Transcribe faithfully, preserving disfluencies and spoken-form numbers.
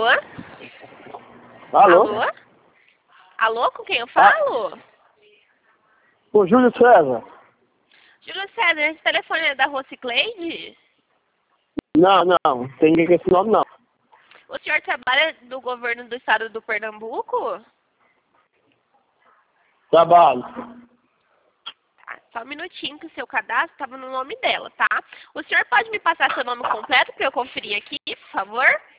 Alô? Alô? Alô? Alô, com quem eu falo? O Júlio César? Júlio César, esse telefone é da Rocicleide? Não, não, tem ninguém com esse nome não. O senhor trabalha do governo do estado do Pernambuco? Trabalho. Tá, só um minutinho que o seu cadastro estava no nome dela, tá? O senhor pode me passar seu nome completo para eu conferir aqui, por favor?